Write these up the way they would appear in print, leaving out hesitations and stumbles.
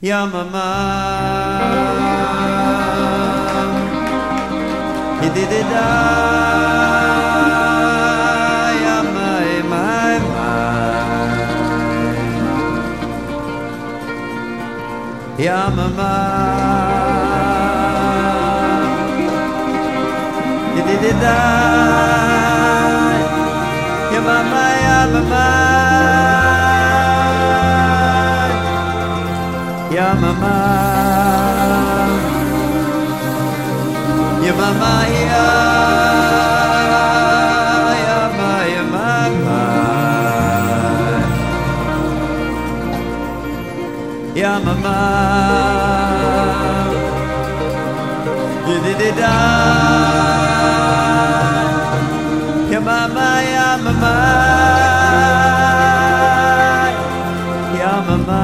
Ya mama, ididida, ya my. Ya mama, ididida, ya mama, ya mama. Ya mama, ya mama, ya mama, ya mama, ya didida, ya mama, ya mama, ya mama.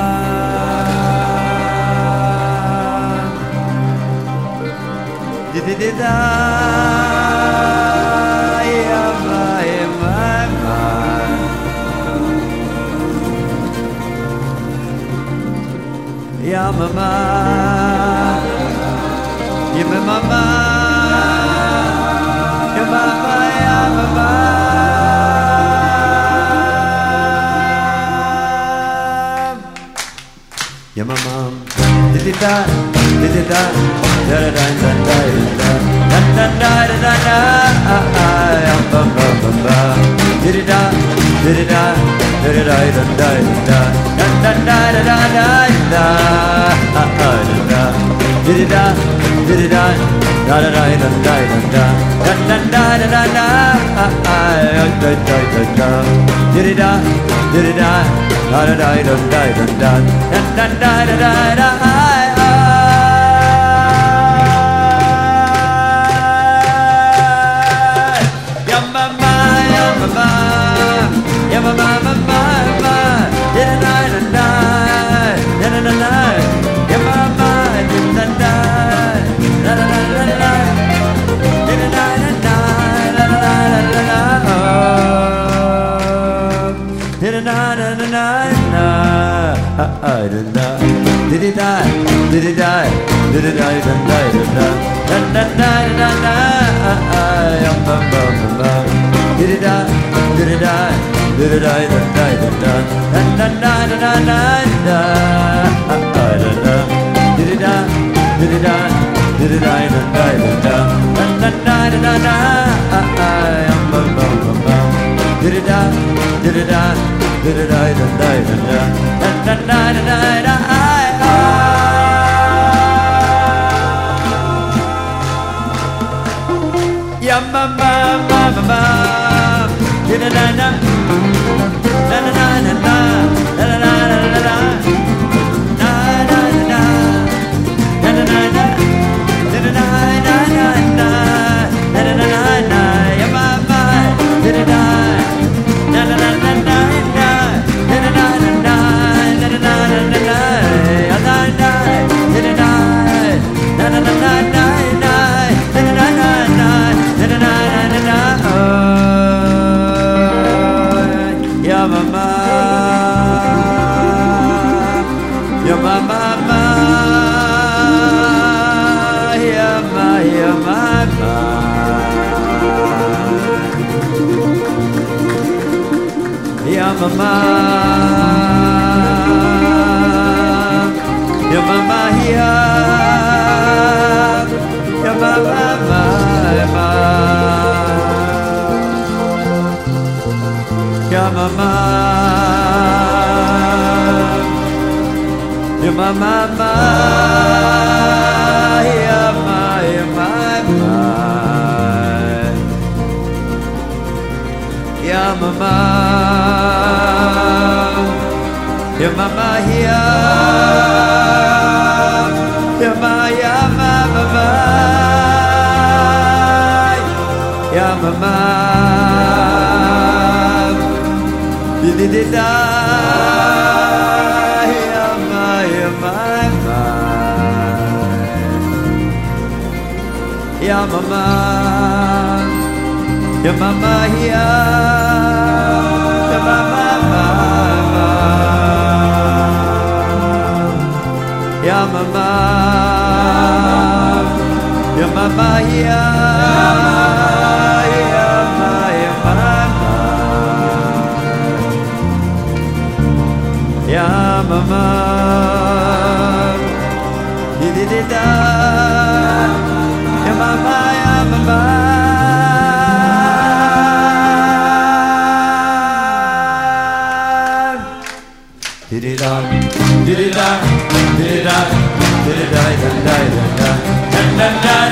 Didida, ya mama, ya mama, ya mama, ya mama, ya mama. Ya mama, didida, didida, da da da da da da da da da da ya bam bam bam bam, didida, didida, didida da da da da da da da da da didida, didida, da da da da da da da da da da da didida, didida, da da da da da da da da da. Ya mama, mama, mama, ya na na na, ya na na na, ya mama, ya na na, na na na na na, ya na na na na, la la la la la, ya na na na na na, na, did it die, did it die, did it die, did it die, na na na na, ya mama, mama, did it die, did it die. Da da da da da da da da da da da da da da ya mama mama da da da da na na na na na na na na na na mama, ya mama here, ya mama, ya mama, ya mama, ya mama. Ya mama here, ya mama, ya mama, didida, ya mama, ya mama, ya mama here, ya mama. Yamama, Yamama, Yamama, Didida, Yamama, Yamama. Didida, didida, didida, didida, didida, didida,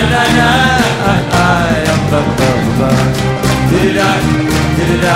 didida, didida,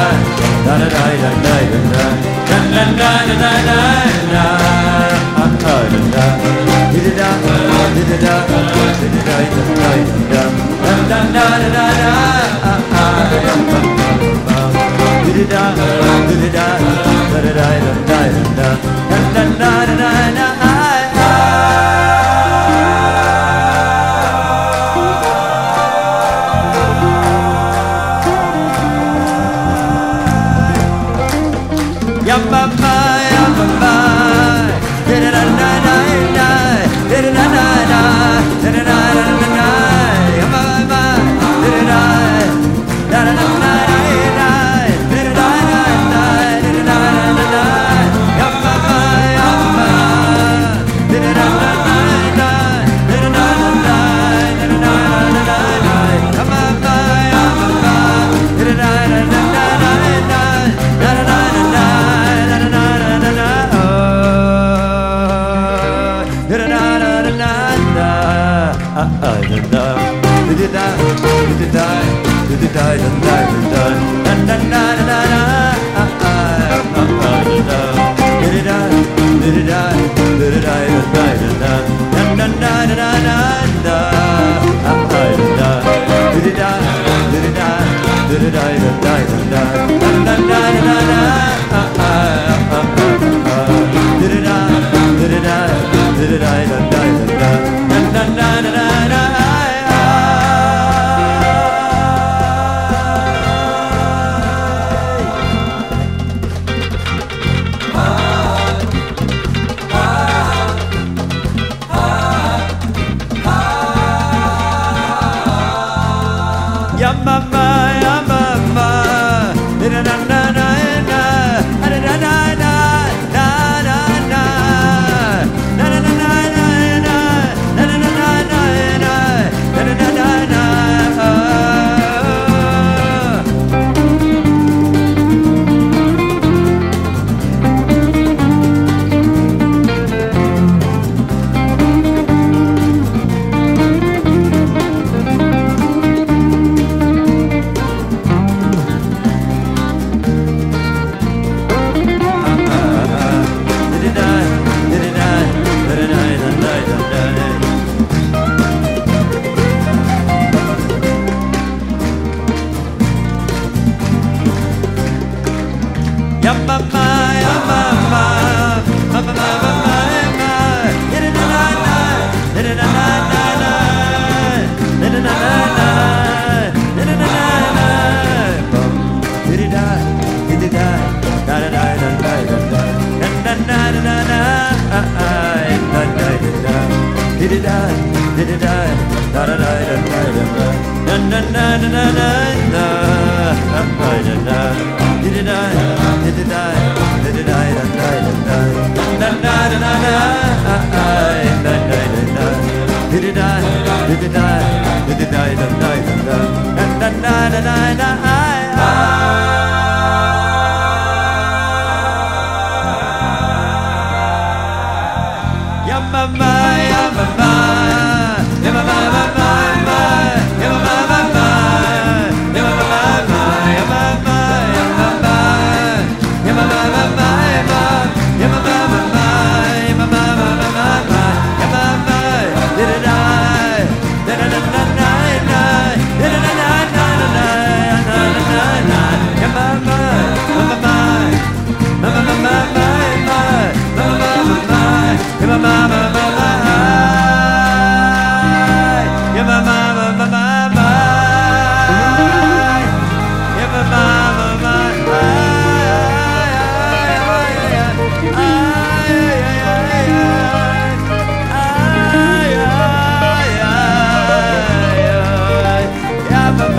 da ba